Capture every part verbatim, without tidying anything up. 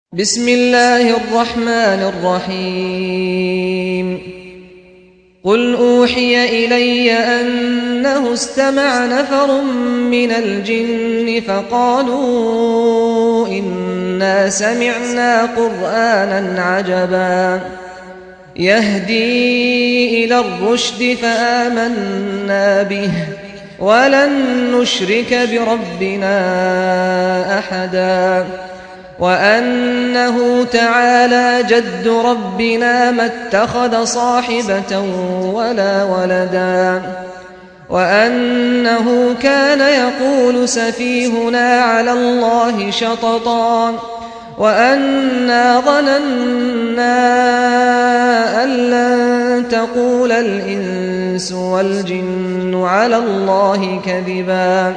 بسم الله الرحمن الرحيم قل أوحي إلي أنه استمع نفر من الجن فقالوا إنا سمعنا قرآنا عجبا يهدي إلى الرشد فآمنا به ولن نشرك بربنا أحدا وأنه تعالى جد ربنا ما اتخذ صاحبة ولا ولدا وأنه كان يقول سفيهنا على الله شططا وأنا ظننا أن لن تقول الإنس والجن على الله كذبا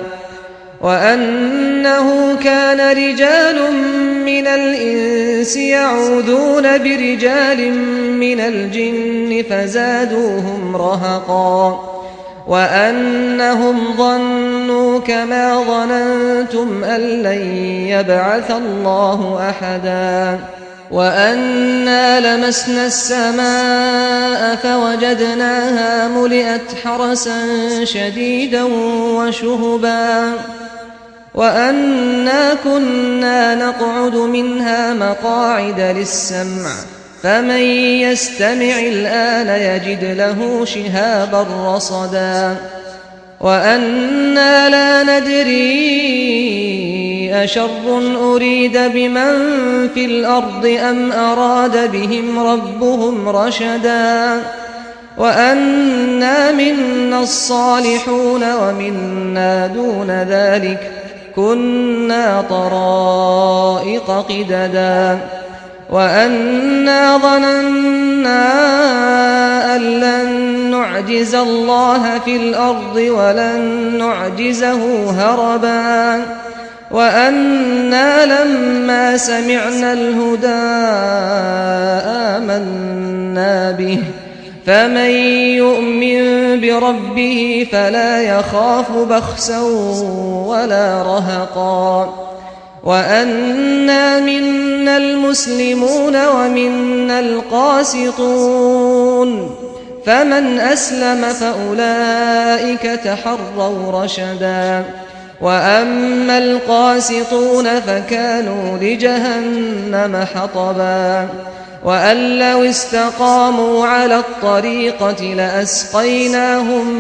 وأنه كان رجال من الإنس يعوذون برجال من الجن فزادوهم رهقا وأنهم ظنوا كما ظننتم أن لن يبعث الله أحدا وأنا لمسنا السماء فوجدناها ملئت حرسا شديدا وشهبا وأنا كنا نقعد منها مقاعد للسمع فمن يستمع الآن يجد له شهابا رصدا وأنا لا ندري أشر أريد بمن في الأرض أم أراد بهم ربهم رشدا وأنا منا الصالحون ومنا دون ذلك كنا طرائق قددا وأنا ظننا أن لن نعجز الله في الأرض ولن نعجزه هربا وأنا لما سمعنا الهدى آمنا به فمن يؤمن بربه فلا يخاف بخسا ولا رهقا وأنا منا المسلمون ومنا القاسطون فمن أسلم فأولئك تحروا رشدا وأما القاسطون فكانوا لجهنم حطبا وأن لو استقاموا على الطريقة لأسقيناهم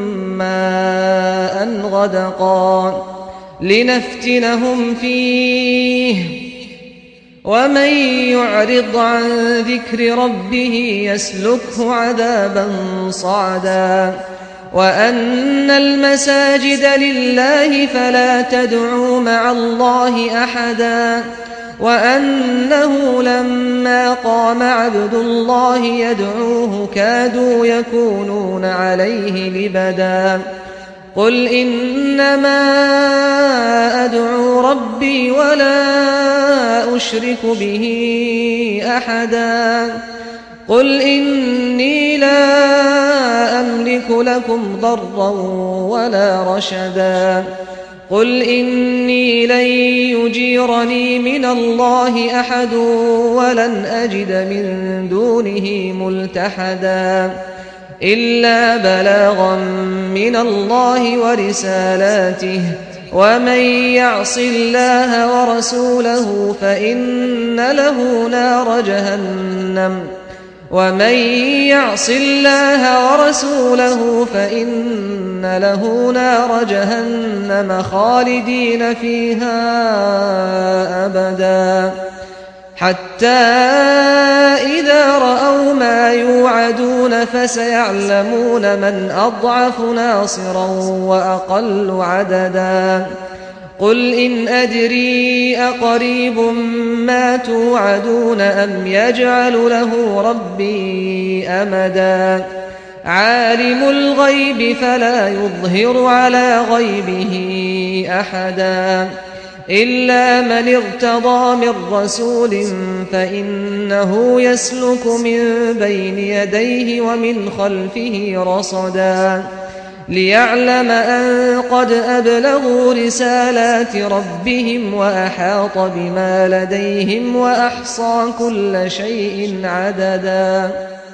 ماء غدقا لنفتنهم فيه ومن يعرض عن ذكر ربه يسلكه عذابا صعدا وأن المساجد لله فلا تدعوا مع الله أحدا وأنه لما قام عبد الله يدعوه كادوا يكونون عليه لبدا قل إنما أدعو ربي ولا أشرك به أحدا قل إني لا أملك لكم ضرا ولا رشدا قل إني لن يجيرني من الله أحد ولن أجد من دونه ملتحدا إلا بلاغا من الله ورسالاته ومن يعص الله ورسوله فإن له نار جهنم ومن يعص الله ورسوله فإن له نار جهنم خالدين فيها أبدا حتى إذا رأوا ما يوعدون فسيعلمون من أضعف ناصرا وأقل عددا قل إن أدري أقريب ما توعدون أم يجعل له ربي أمدا عالم الغيب فلا يظهر على غيبه أحدا إلا من ارتضى من رسول فإنه يسلك من بين يديه ومن خلفه رصدا ليعلم أن قد أبلغوا رسالات ربهم وأحاط بما لديهم وأحصى كل شيء عددا